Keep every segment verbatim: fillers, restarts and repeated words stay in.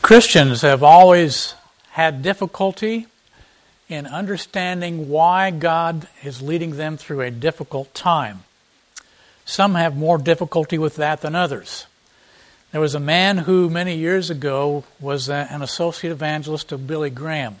Christians have always had difficulty in understanding why God is leading them through a difficult time. Some have more difficulty with that than others. There was a man who many years ago was an associate evangelist of Billy Graham.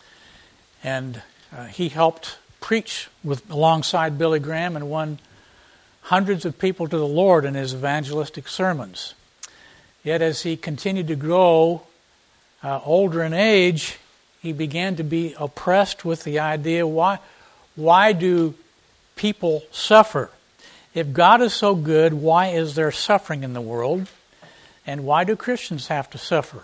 And uh, he helped preach with alongside Billy Graham and won hundreds of people to the Lord in his evangelistic sermons. Yet as he continued to grow uh, older in age, he began to be oppressed with the idea, why, why do people suffer? If God is so good, why is there suffering in the world? And why do Christians have to suffer?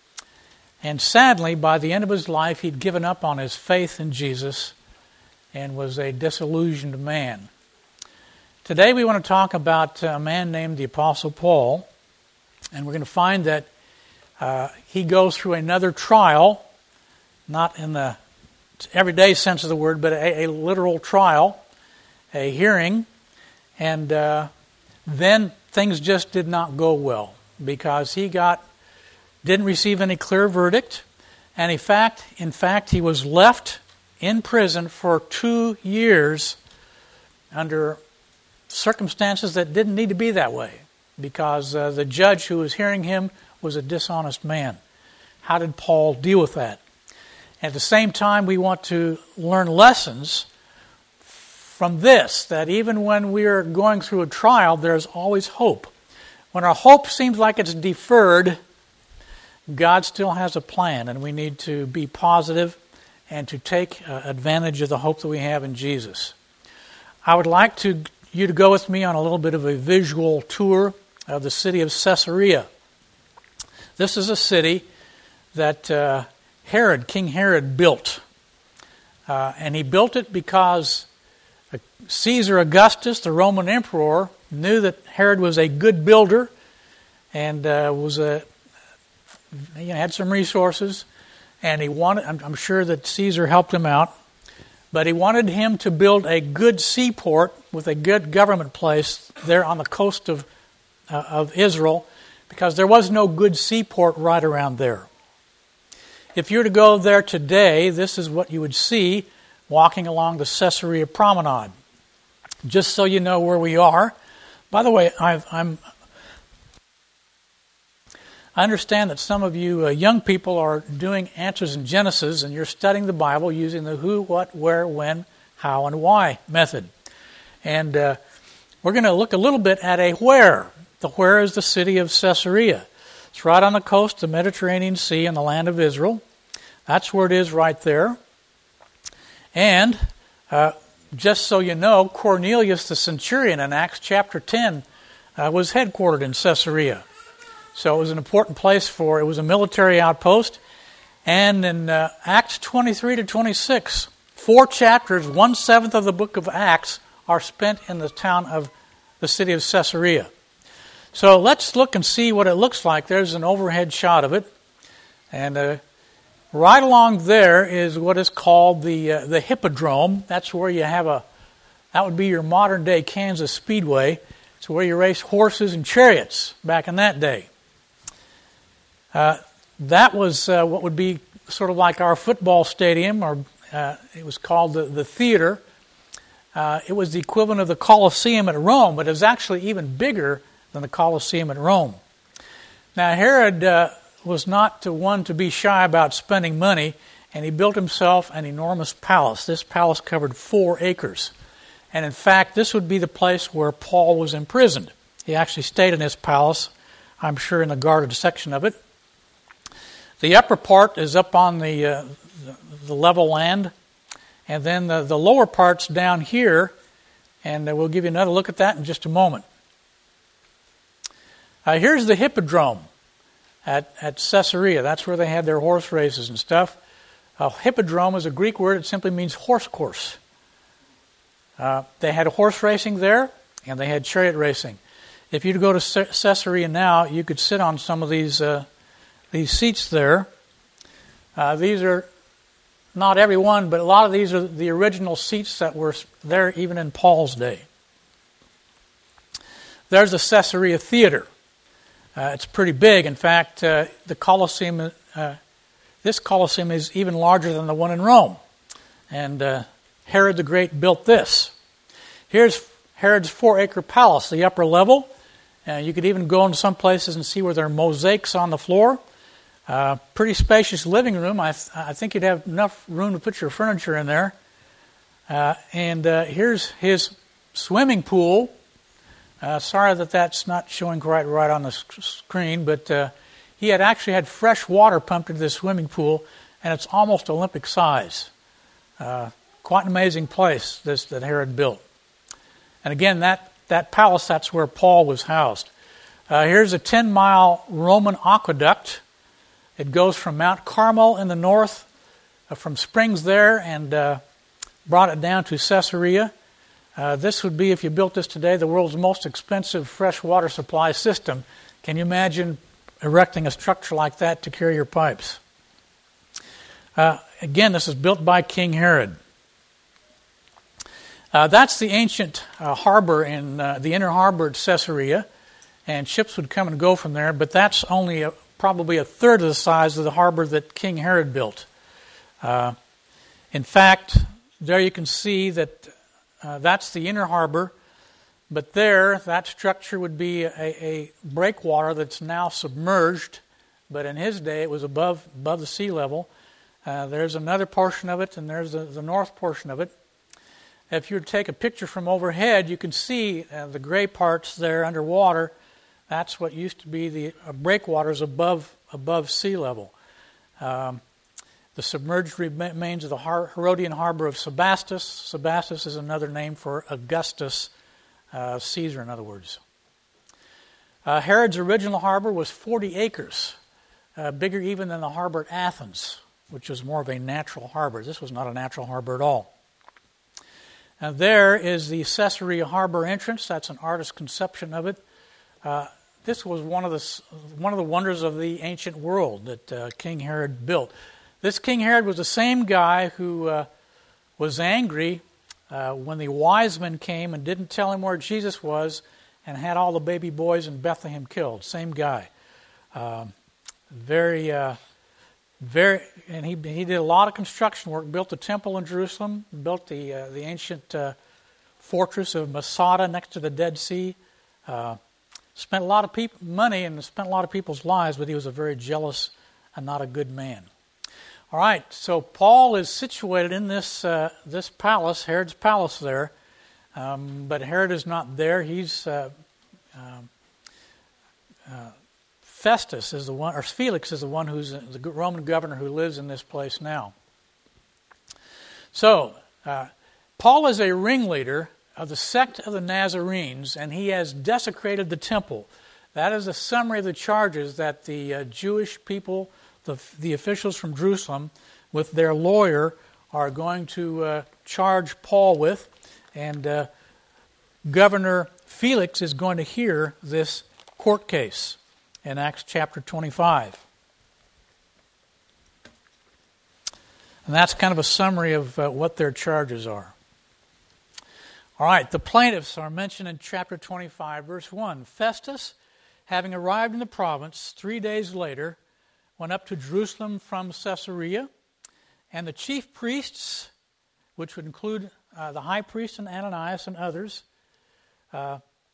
And sadly, by the end of his life, he'd given up on his faith in Jesus and was a disillusioned man. Today we want to talk about a man named the Apostle Paul, and we're going to find that uh, he goes through another trial, not in the everyday sense of the word, but a, a literal trial, a hearing, and uh, then things just did not go well because he got didn't receive any clear verdict, and in fact, in fact, he was left in prison for two years under circumstances that didn't need to be that way, because uh, the judge who was hearing him was a dishonest man. How did Paul deal with that? At the same time, we want to learn lessons from this, that even when we are going through a trial, there's always hope. When our hope seems like it's deferred, God still has a plan, and we need to be positive and to take uh, advantage of the hope that we have in Jesus. I would like to you to go with me on a little bit of a visual tour of the city of Caesarea. This is a city that uh, Herod, King Herod, built. Uh, and he built it because Caesar Augustus, the Roman emperor, knew that Herod was a good builder and uh, was a you know, had some resources, and he wanted. I'm, I'm sure that Caesar helped him out, but he wanted him to build a good seaport with a good government place there on the coast of uh, of Israel, because there was no good seaport right around there. If you were to go there today, this is what you would see walking along the Caesarea Promenade. Just so you know where we are. By the way, I've, I'm. I understand that some of you uh, young people are doing Answers in Genesis, and you're studying the Bible using the who, what, where, when, how, and why method. And uh, we're going to look a little bit at a where. The where is the city of Caesarea. It's right on the coast of the Mediterranean Sea in the land of Israel. That's where it is right there. And uh, just so you know, Cornelius the centurion in Acts chapter ten uh, was headquartered in Caesarea. So it was an important place for, it was a military outpost. And in uh, Acts twenty-three to twenty-six, four chapters, one-seventh of the book of Acts, are spent in the town of the city of Caesarea. So let's look and see what it looks like. There's an overhead shot of it. And uh, right along there is what is called the uh, the Hippodrome. That's where you have a, that would be your modern-day Kansas Speedway. It's where you race horses and chariots back in that day. Uh, that was uh, what would be sort of like our football stadium, or uh, it was called the, the theater. Uh, it was the equivalent of the Colosseum at Rome, but it was actually even bigger than the Colosseum at Rome. Now, Herod uh, was not the one to be shy about spending money, and he built himself an enormous palace. This palace covered four acres. And in fact, this would be the place where Paul was imprisoned. He actually stayed in his palace, I'm sure in the guarded section of it. The upper part is up on the uh, the level land, and then the, the lower part's down here, and uh, we'll give you another look at that in just a moment. Uh, here's the Hippodrome at, at Caesarea. That's where they had their horse races and stuff. Uh, hippodrome is a Greek word. It simply means horse course. Uh, they had horse racing there, and they had chariot racing. If you'd go to Caesarea now, you could sit on some of these uh, these seats there. Uh, these are not every one, but a lot of these are the original seats that were there even in Paul's day. There's the Caesarea Theater. Uh, it's pretty big. In fact, uh, the Colosseum, uh, this Colosseum is even larger than the one in Rome. And uh, Herod the Great built this. Here's Herod's four-acre palace, the upper level. Uh, you could even go into some places and see where there are mosaics on the floor. Uh, pretty spacious living room. I, th- I think you'd have enough room to put your furniture in there. Uh, and uh, here's his swimming pool. Uh, sorry that that's not showing quite right on the sc- screen, but uh, he had actually had fresh water pumped into this swimming pool, and it's almost Olympic size. Uh, quite an amazing place this that Herod built. And again, that, that palace, that's where Paul was housed. Uh, here's a ten-mile Roman aqueduct. It goes from Mount Carmel in the north, uh, from springs there, and uh, brought it down to Caesarea. Uh, this would be, if you built this today, the world's most expensive fresh water supply system. Can you imagine erecting a structure like that to carry your pipes? Uh, again, this is built by King Herod. Uh, that's the ancient uh, harbor in uh, the inner harbor at Caesarea, and ships would come and go from there, but that's only a, probably a third of the size of the harbor that King Herod built. Uh, in fact, there you can see that Uh, that's the inner harbor, but there, that structure would be a, a breakwater that's now submerged, but in his day it was above above the sea level. Uh, there's another portion of it, and there's the, the north portion of it. If you were to take a picture from overhead, you can see uh, the gray parts there underwater. That's what used to be the uh, breakwaters above above sea level. Um, The submerged remains of the Herodian harbor of Sebastus. Sebastus is another name for Augustus, uh, Caesar, in other words. Uh, Herod's original harbor was forty acres, uh, bigger even than the harbor at Athens, which was more of a natural harbor. This was not a natural harbor at all. And there is the Caesarea harbor entrance. That's an artist's conception of it. Uh, this was one of the one of the wonders of the ancient world that uh, King Herod built. This King Herod was the same guy who uh, was angry uh, when the wise men came and didn't tell him where Jesus was and had all the baby boys in Bethlehem killed. Same guy. Uh, very, uh, very, and he he did a lot of construction work. Built the temple in Jerusalem. Built the uh, the ancient uh, fortress of Masada next to the Dead Sea. Uh, spent a lot of people, money and spent a lot of people's lives, but he was a very jealous and not a good man. All right, so Paul is situated in this uh, this palace, Herod's palace there, um, but Herod is not there. He's uh, uh, uh, Festus is the one, or Felix is the one who's the Roman governor who lives in this place now. So uh, Paul is a ringleader of the sect of the Nazarenes, and he has desecrated the temple. That is a summary of the charges that the uh, Jewish people, The, the officials from Jerusalem, with their lawyer, are going to uh, charge Paul with. And uh, Governor Felix is going to hear this court case in Acts chapter twenty-five. And that's kind of a summary of uh, what their charges are. All right, the plaintiffs are mentioned in chapter twenty-five, verse one. Festus, having arrived in the province three days later, went up to Jerusalem from Caesarea, and the chief priests, which would include uh, the high priest and Ananias and others, uh,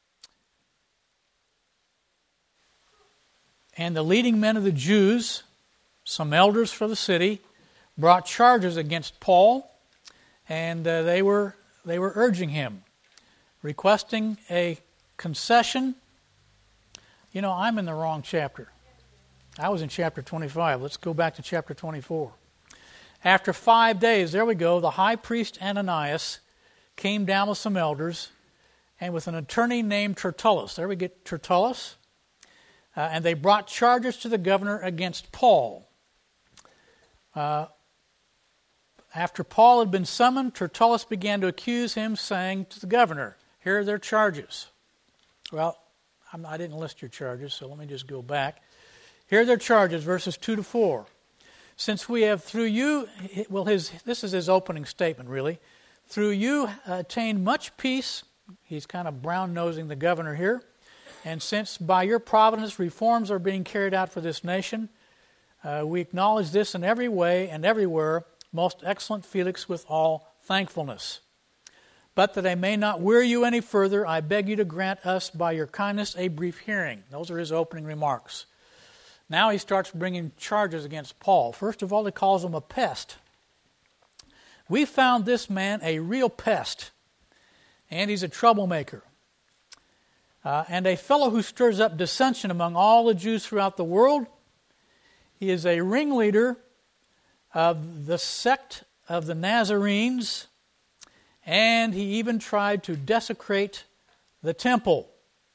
and the leading men of the Jews, some elders for the city, brought charges against Paul, and uh, they were they were urging him, requesting a concession. You know, I'm in the wrong chapter. I was in chapter twenty-five. Let's go back to chapter twenty-four. After five days, there we go, the high priest Ananias came down with some elders and with an attorney named Tertullus. There we get Tertullus. Uh, and they brought charges to the governor against Paul. Uh, after Paul had been summoned, Tertullus began to accuse him, saying to the governor, here are their charges. Well, I'm, I didn't list your charges, so let me just go back. Here are their charges, verses two to four. Since we have through you, well, his this is his opening statement, really. Through you attained much peace. He's kind of brown-nosing the governor here. And since by your providence reforms are being carried out for this nation, uh, we acknowledge this in every way and everywhere, most excellent Felix, with all thankfulness. But that I may not weary you any further, I beg you to grant us by your kindness a brief hearing. Those are his opening remarks. Now he starts bringing charges against Paul. First of all, he calls him a pest. We found this man a real pest, and he's a troublemaker. Uh, and a fellow who stirs up dissension among all the Jews throughout the world. He is a ringleader of the sect of the Nazarenes, and he even tried to desecrate the temple.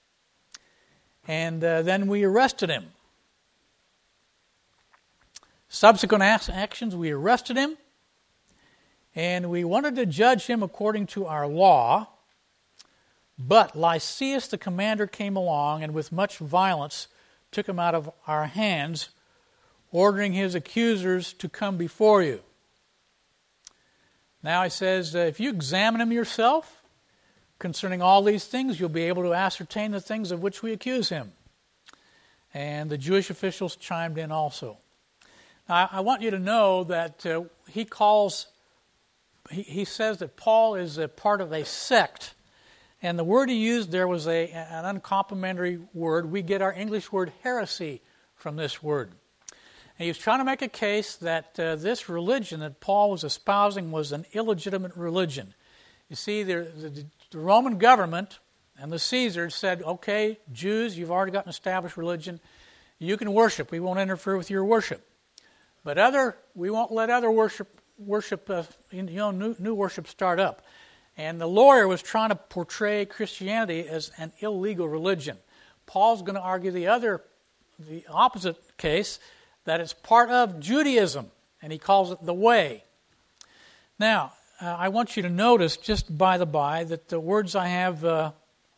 And uh, then we arrested him. Subsequent actions, we arrested him, and we wanted to judge him according to our law. But Lysias the commander came along and with much violence took him out of our hands, ordering his accusers to come before you. Now he says, uh, if you examine him yourself concerning all these things, you'll be able to ascertain the things of which we accuse him. And the Jewish officials chimed in also. Now I want you to know that uh, he calls, he, he says that Paul is a part of a sect. And the word he used there was a, an uncomplimentary word. We get our English word heresy from this word. And he was trying to make a case that uh, this religion that Paul was espousing was an illegitimate religion. You see, the, the, the Roman government and the Caesars said, okay, Jews, you've already got an established religion. You can worship. We won't interfere with your worship. But other, we won't let other worship, worship uh, you know, new, new worship start up. And the lawyer was trying to portray Christianity as an illegal religion. Paul's going to argue the other, the opposite case, that it's part of Judaism, and he calls it the way. Now, uh, I want you to notice, just by the by, that the words I have uh,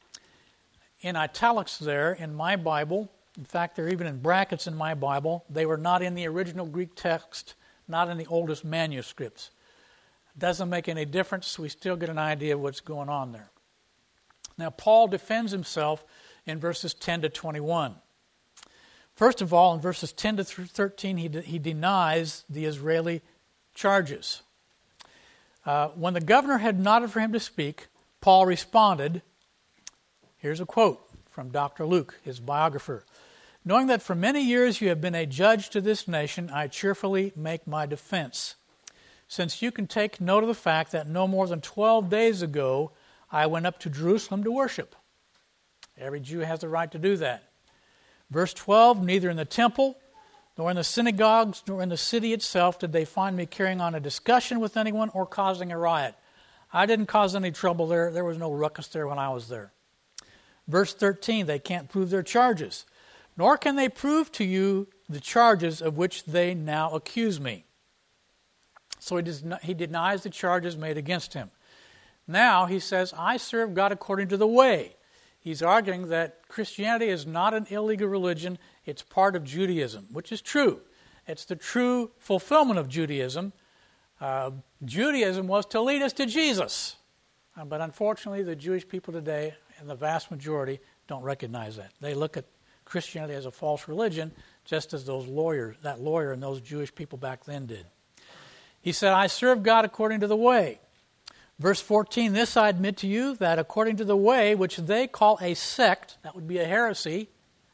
in italics there in my Bible, in fact, they're even in brackets in my Bible, they were not in the original Greek text, not in the oldest manuscripts. Doesn't make any difference. We still get an idea of what's going on there. Now, Paul defends himself in verses ten to twenty-one. First of all, in verses ten to thirteen, he, de- he denies the Israeli charges. Uh, when the governor had nodded for him to speak, Paul responded, here's a quote from Doctor Luke, his biographer. Knowing that for many years you have been a judge to this nation, I cheerfully make my defense. Since you can take note of the fact that no more than twelve days ago, I went up to Jerusalem to worship. Every Jew has the right to do that. Verse twelve, neither in the temple, nor in the synagogues, nor in the city itself did they find me carrying on a discussion with anyone or causing a riot. I didn't cause any trouble there. There was no ruckus there when I was there. Verse thirteen, they can't prove their charges, nor can they prove to you the charges of which they now accuse me. So he, does not, he denies the charges made against him. Now he says, I serve God according to the way. He's arguing that Christianity is not an illegal religion. It's part of Judaism, which is true. It's the true fulfillment of Judaism. Uh, Judaism was to lead us to Jesus. Uh, but unfortunately, the Jewish people today, and the vast majority, don't recognize that. They look at Christianity as a false religion, just as those lawyers, that lawyer and those Jewish people back then did. He said, I serve God according to the way. Verse fourteen, this I admit to you, that according to the way which they call a sect, that would be a heresy,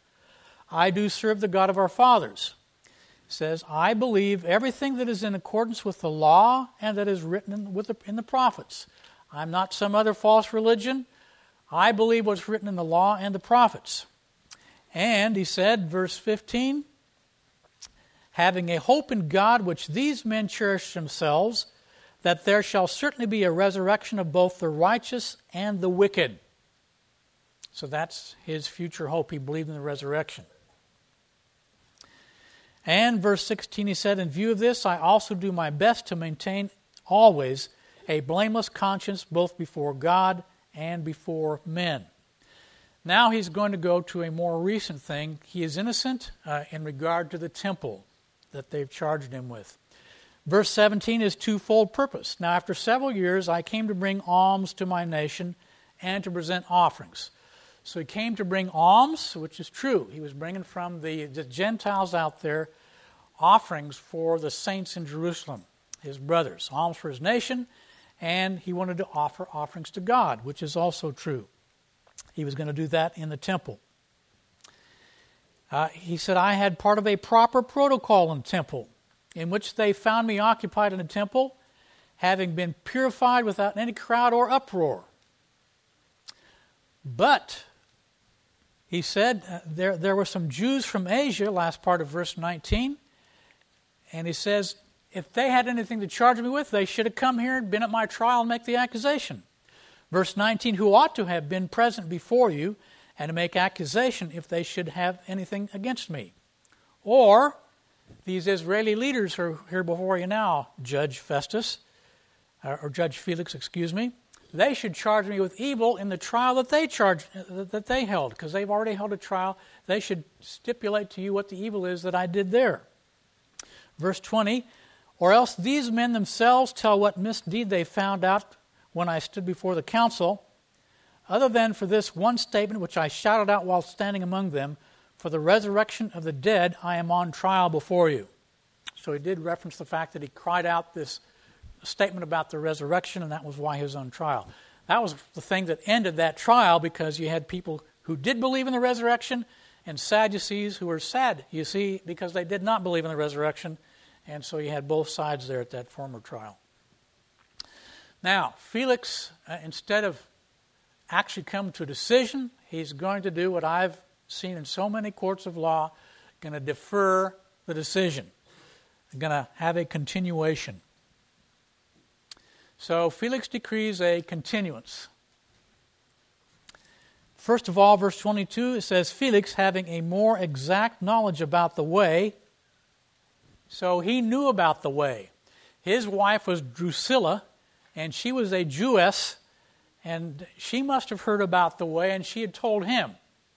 I do serve the God of our fathers. He says, I believe everything that is in accordance with the law and that is written in, with the, in the prophets. I'm not some other false religion. I believe what's written in the law and the prophets. And he said, verse fifteen, having a hope in God which these men cherish themselves, that there shall certainly be a resurrection of both the righteous and the wicked. So that's his future hope. He believed in the resurrection. And verse sixteen, he said, in view of this, I also do my best to maintain always a blameless conscience both before God and before men. Now he's going to go to a more recent thing. He is innocent uh, in regard to the temple that they've charged him with. Verse seventeen is twofold purpose. Now after several years I came to bring alms to my nation and to present offerings. So he came to bring alms, which is true. He was bringing from the, the Gentiles out there offerings for the saints in Jerusalem, his brothers, alms for his nation, and he wanted to offer offerings to God, which is also true. He was going to do that in the temple. Uh, he said, I had part of a proper protocol in the temple, in which they found me occupied in the temple, having been purified without any crowd or uproar. But, he said, uh, there, there were some Jews from Asia, last part of verse nineteen, and he says, if they had anything to charge me with, they should have come here and been at my trial and make the accusation. Verse nineteen, who ought to have been present before you and to make accusation if they should have anything against me. Or, these Israeli leaders who are here before you now, Judge Festus, or Judge Felix, excuse me, they should charge me with evil in the trial that they charged, that they held, because they've already held a trial. They should stipulate to you what the evil is that I did there. Verse twenty, or else these men themselves tell what misdeed they found out when I stood before the council, other than for this one statement which I shouted out while standing among them, for the resurrection of the dead I am on trial before you. So he did reference the fact that he cried out this statement about the resurrection, and that was why he was on trial. That was the thing that ended that trial, because you had people who did believe in the resurrection and Sadducees who were sad, you see, because they did not believe in the resurrection. And so you had both sides there at that former trial. Now, Felix, uh, instead of actually coming to a decision, he's going to do what I've seen in so many courts of law, going to defer the decision, going to have a continuation. So Felix decrees a continuance. First of all, verse twenty-two, it says, Felix, having a more exact knowledge about the way. So he knew about the way. His wife was Drusilla, and she was a Jewess, and she must have heard about the way, and she had told him.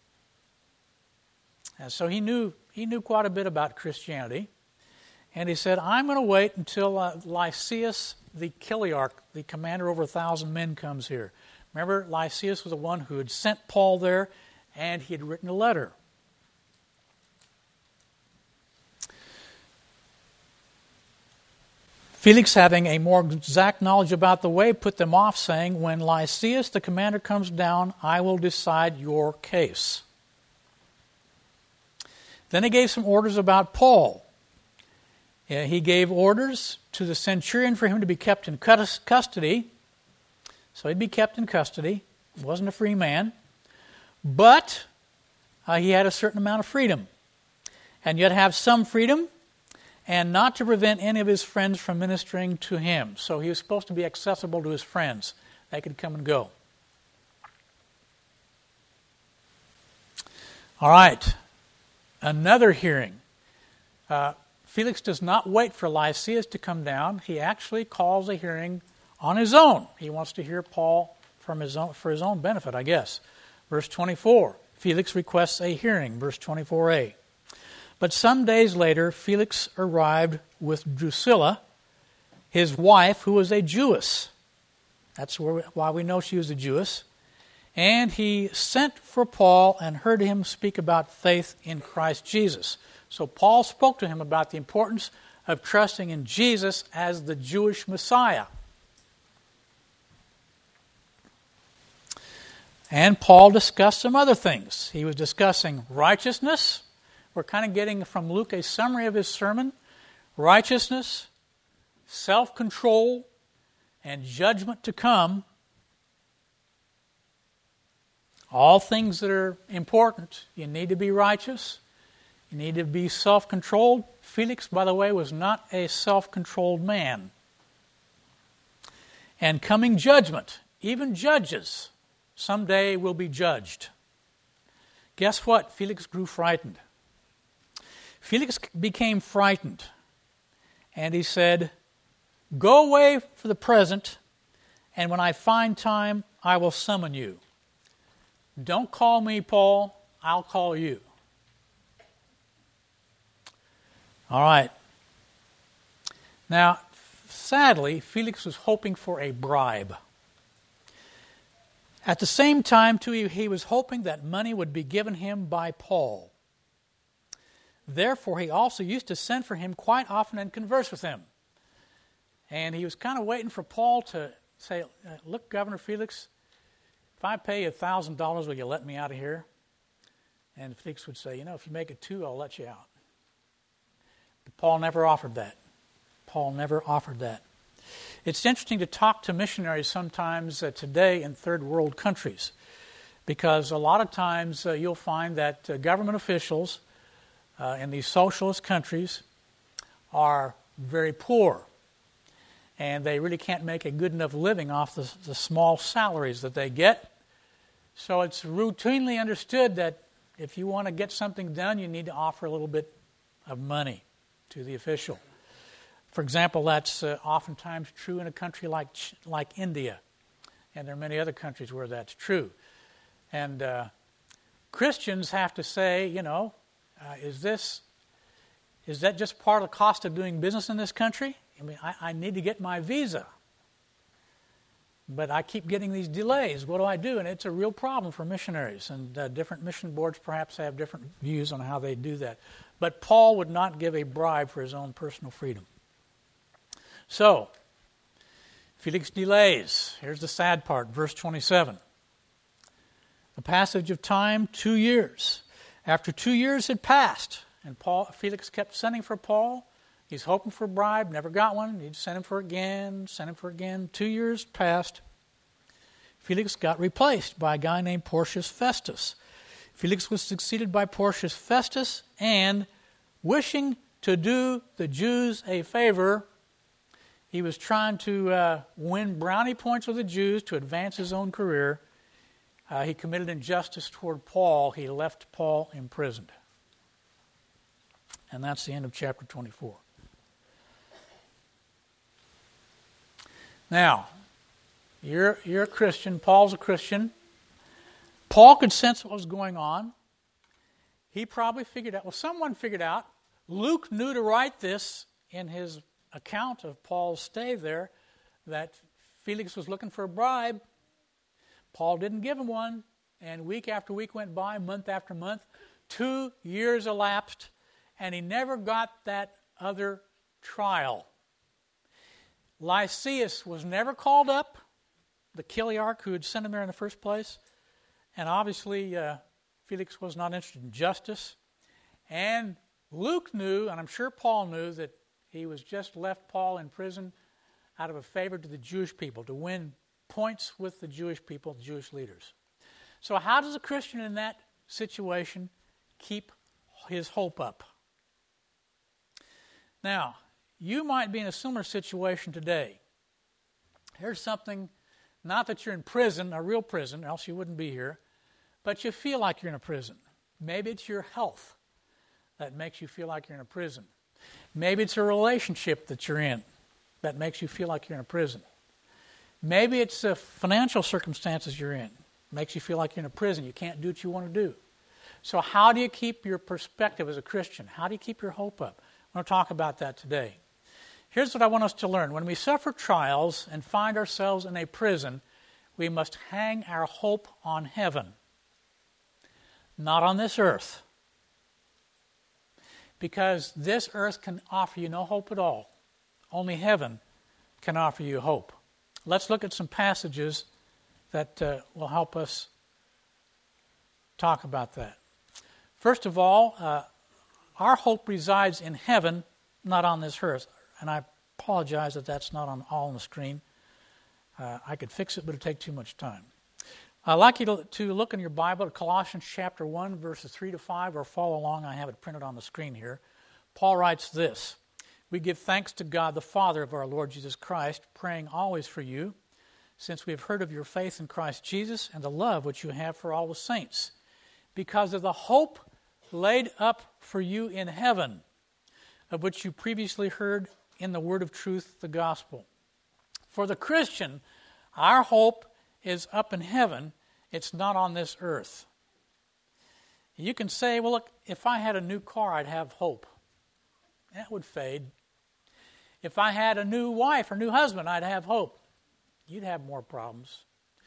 And so he knew he knew quite a bit about Christianity. And he said, I'm going to wait until uh, Lysias the Chiliarch, the commander over a thousand men, comes here. Remember, Lysias was the one who had sent Paul there, and he had written a letter. Felix, having a more exact knowledge about the way, put them off, saying, when Lysias the commander comes down, I will decide your case. Then he gave some orders about Paul. He gave orders to the centurion for him to be kept in custody. So he'd be kept in custody. He wasn't a free man. But uh, he had a certain amount of freedom. And yet have some freedom, and not to prevent any of his friends from ministering to him. So he was supposed to be accessible to his friends. They could come and go. All right. Another hearing. Uh, Felix does not wait for Lysias to come down. He actually calls a hearing on his own. He wants to hear Paul from his own, for his own benefit, I guess. Verse twenty-four. Felix requests a hearing. Verse twenty-four a. But some days later, Felix arrived with Drusilla, his wife, who was a Jewess. That's why we know she was a Jewess. And he sent for Paul and heard him speak about faith in Christ Jesus. So Paul spoke to him about the importance of trusting in Jesus as the Jewish Messiah. And Paul discussed some other things. He was discussing righteousness. We're kind of getting from Luke a summary of his sermon. Righteousness, self-control, and judgment to come. All things that are important. You need to be righteous. You need to be self-controlled. Felix, by the way, was not a self-controlled man. And coming judgment. Even judges someday will be judged. Guess what? Felix grew frightened. Felix became frightened, and he said, go away for the present, and when I find time, I will summon you. Don't call me, Paul. I'll call you. All right. Now, sadly, Felix was hoping for a bribe. At the same time, too, he, he was hoping that money would be given him by Paul. Therefore, he also used to send for him quite often and converse with him. And he was kind of waiting for Paul to say, look, Governor Felix, if I pay you one thousand dollars, will you let me out of here? And Felix would say, you know, if you make it two, I'll let you out. But Paul never offered that. Paul never offered that. It's interesting to talk to missionaries sometimes uh, today in third world countries, because a lot of times uh, you'll find that uh, government officials uh, in these socialist countries are very poor, and they really can't make a good enough living off the, the small salaries that they get. So it's routinely understood that if you want to get something done, you need to offer a little bit of money to the official. For example, that's uh, oftentimes true in a country like like India, and there are many other countries where that's true. And uh, Christians have to say, you know, uh, is this is that just part of the cost of doing business in this country? I mean, I, I need to get my visa, but I keep getting these delays. What do I do? And it's a real problem for missionaries, and uh, different mission boards perhaps have different views on how they do that. But Paul would not give a bribe for his own personal freedom. So, Felix delays. Here's the sad part, verse twenty-seven. The passage of time, two years. After two years had passed, and Paul, Felix kept sending for Paul. He's hoping for a bribe, never got one. He'd send him for again, send him for again. Two years passed. Felix got replaced by a guy named Porcius Festus. Felix was succeeded by Porcius Festus, and wishing to do the Jews a favor, he was trying to uh, win brownie points with the Jews to advance his own career. Uh, he committed injustice toward Paul. He left Paul imprisoned. And that's the end of chapter twenty-four. Now, you're, you're a Christian. Paul's a Christian. Paul could sense what was going on. He probably figured out, well, someone figured out. Luke knew to write this in his account of Paul's stay there, that Felix was looking for a bribe. Paul didn't give him one, and week after week went by, month after month. Two years elapsed, and he never got that other trial. Lysias was never called up, the Chiliarch who had sent him there in the first place, and obviously uh, Felix was not interested in justice. And Luke knew, and I'm sure Paul knew, that he was just left Paul in prison out of a favor to the Jewish people, to win points with the Jewish people, the Jewish leaders. So how does a Christian in that situation keep his hope up? Now, you might be in a similar situation today. Here's something, not that you're in prison, a real prison, else you wouldn't be here, but you feel like you're in a prison. Maybe it's your health that makes you feel like you're in a prison. Maybe it's a relationship that you're in that makes you feel like you're in a prison. Maybe it's the financial circumstances you're in. Makes you feel like you're in a prison. You can't do what you want to do. So how do you keep your perspective as a Christian? How do you keep your hope up? I want to talk about that today. Here's what I want us to learn. When we suffer trials and find ourselves in a prison, we must hang our hope on heaven, not on this earth. Because this earth can offer you no hope at all. Only heaven can offer you hope. Let's look at some passages that uh, will help us talk about that. First of all, uh, our hope resides in heaven, not on this earth. And I apologize that that's not on all on the screen. Uh, I could fix it, but it would take too much time. I'd like you to, to look in your Bible at Colossians chapter one, verses three to five, or follow along. I have it printed on the screen here. Paul writes this: "We give thanks to God, the Father of our Lord Jesus Christ, praying always for you, since we have heard of your faith in Christ Jesus and the love which you have for all the saints, because of the hope laid up for you in heaven, of which you previously heard in the word of truth, the gospel." For the Christian, our hope is up in heaven. It's not on this earth. You can say, well, look, if I had a new car, I'd have hope. That would fade. If I had a new wife or new husband, I'd have hope. You'd have more problems.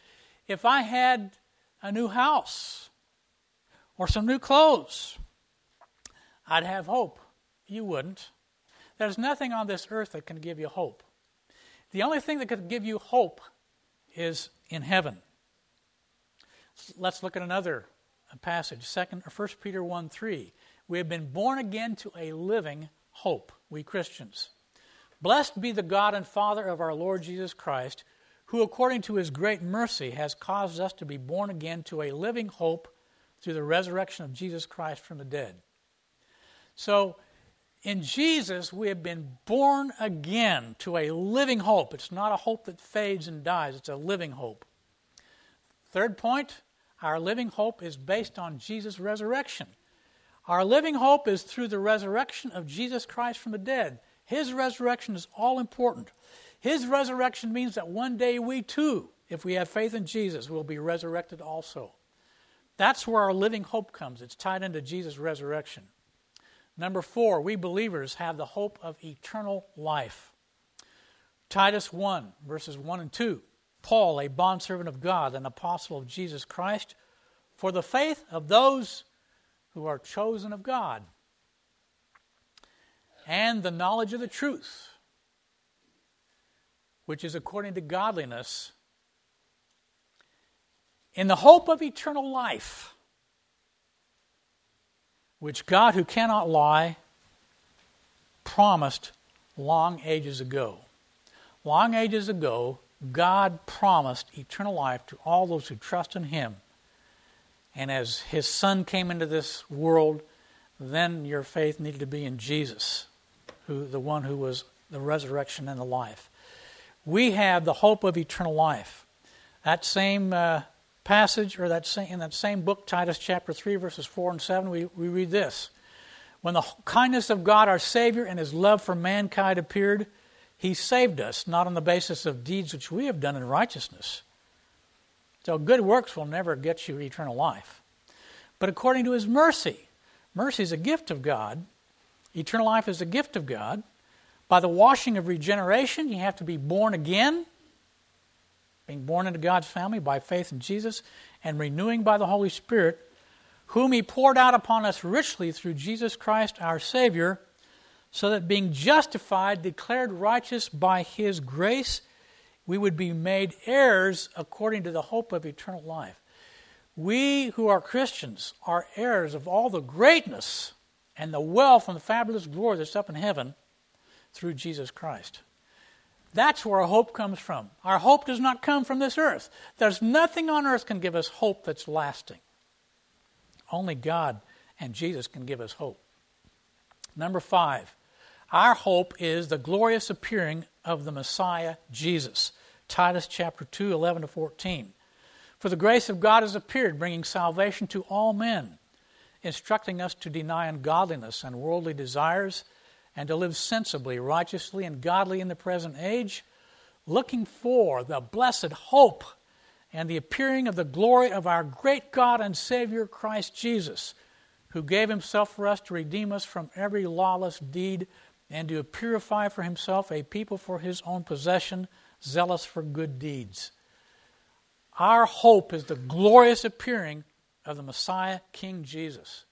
If I had a new house or some new clothes, I'd have hope. You wouldn't. There's nothing on this earth that can give you hope. The only thing that could give you hope is in heaven. Let's look at another passage, Second or First Peter one three. We have been born again to a living hope, we Christians. Blessed be the God and Father of our Lord Jesus Christ, who according to his great mercy has caused us to be born again to a living hope through the resurrection of Jesus Christ from the dead. So, in Jesus, we have been born again to a living hope. It's not a hope that fades and dies. It's a living hope. Third point, our living hope is based on Jesus' resurrection. Our living hope is through the resurrection of Jesus Christ from the dead. His resurrection is all important. His resurrection means that one day we too, if we have faith in Jesus, will be resurrected also. That's where our living hope comes. It's tied into Jesus' resurrection. Number four, we believers have the hope of eternal life. Titus one, verses one and two. Paul, a bondservant of God, an apostle of Jesus Christ, for the faith of those who are chosen of God, and the knowledge of the truth, which is according to godliness, in the hope of eternal life, which God, who cannot lie, promised long ages ago. Long ages ago, God promised eternal life to all those who trust in Him. And as His Son came into this world, then your faith needed to be in Jesus, who the one who was the resurrection and the life. We have the hope of eternal life. That same uh, passage, or that same, in that same book, Titus chapter three, verses four and seven, we, we read this. When the kindness of God our Savior and His love for mankind appeared, He saved us, not on the basis of deeds which we have done in righteousness. So good works will never get you eternal life. But according to His mercy, mercy is a gift of God. Eternal life is a gift of God. By the washing of regeneration, you have to be born again, being born into God's family by faith in Jesus, and renewing by the Holy Spirit, whom He poured out upon us richly through Jesus Christ our Savior, so that being justified, declared righteous by His grace, we would be made heirs according to the hope of eternal life. We who are Christians are heirs of all the greatness and the wealth and the fabulous glory that's up in heaven through Jesus Christ. That's where our hope comes from. Our hope does not come from this earth. There's nothing on earth can give us hope that's lasting. Only God and Jesus can give us hope. Number five, our hope is the glorious appearing of the Messiah, Jesus. Titus chapter two, eleven to fourteen. For the grace of God has appeared, bringing salvation to all men, instructing us to deny ungodliness and worldly desires, and to live sensibly, righteously, and godly in the present age, looking for the blessed hope and the appearing of the glory of our great God and Savior, Christ Jesus, who gave Himself for us to redeem us from every lawless deed and to purify for Himself a people for His own possession, zealous for good deeds. Our hope is the glorious appearing of the Messiah, King Jesus.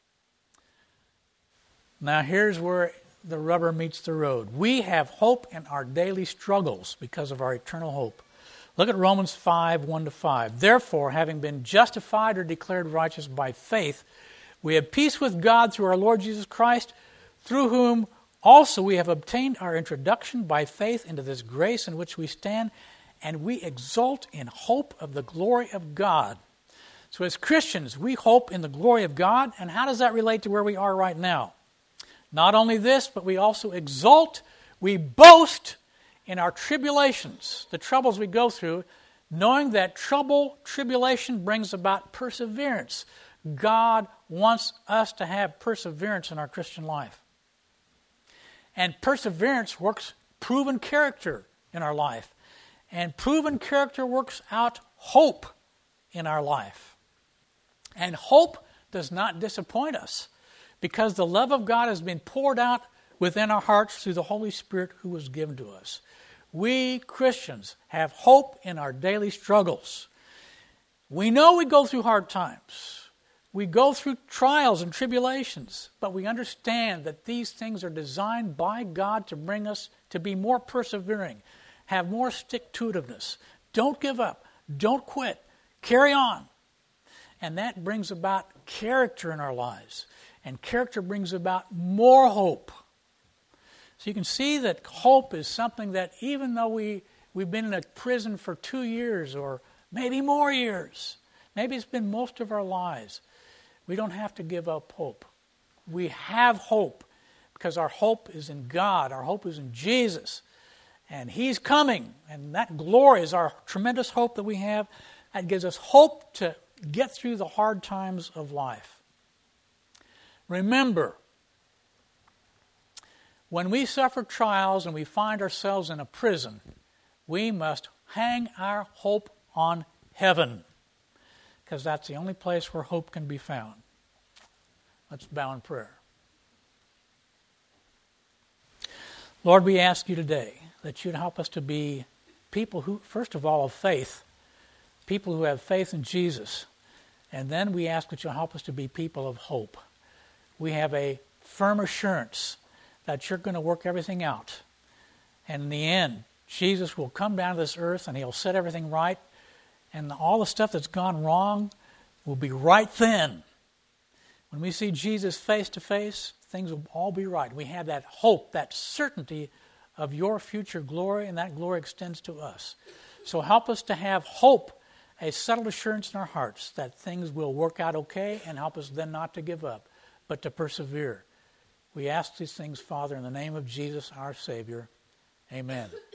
Now here's where the rubber meets the road. We have hope in our daily struggles because of our eternal hope. Look at Romans five, one to five. Therefore, having been justified or declared righteous by faith, we have peace with God through our Lord Jesus Christ, through whom also we have obtained our introduction by faith into this grace in which we stand, and we exult in hope of the glory of God. So as Christians, we hope in the glory of God, and how does that relate to where we are right now? Not only this, but we also exult, we boast in our tribulations, the troubles we go through, knowing that trouble, tribulation brings about perseverance. God wants us to have perseverance in our Christian life. And perseverance works proven character in our life. And proven character works out hope in our life. And hope does not disappoint us, because the love of God has been poured out within our hearts through the Holy Spirit who was given to us. We Christians have hope in our daily struggles. We know we go through hard times. We go through trials and tribulations, but we understand that these things are designed by God to bring us to be more persevering, have more stick-to-itiveness. Don't give up. Don't quit. Carry on. And that brings about character in our lives. And character brings about more hope. So you can see that hope is something that even though we, we've been in a prison for two years or maybe more years, maybe it's been most of our lives, we don't have to give up hope. We have hope because our hope is in God. Our hope is in Jesus. And He's coming. And that glory is our tremendous hope that we have. That gives us hope to get through the hard times of life. Remember, when we suffer trials and we find ourselves in a prison, we must hang our hope on heaven, because that's the only place where hope can be found. Let's bow in prayer. Lord, we ask you today that you'd help us to be people who, first of all, of faith, people who have faith in Jesus, and then we ask that you'll help us to be people of hope. We have a firm assurance that you're going to work everything out. And in the end, Jesus will come down to this earth and He'll set everything right. And all the stuff that's gone wrong will be right then. When we see Jesus face to face, things will all be right. We have that hope, that certainty of your future glory, and that glory extends to us. So help us to have hope, a settled assurance in our hearts that things will work out okay, and help us then not to give up, but to persevere. We ask these things, Father, in the name of Jesus, our Savior. Amen.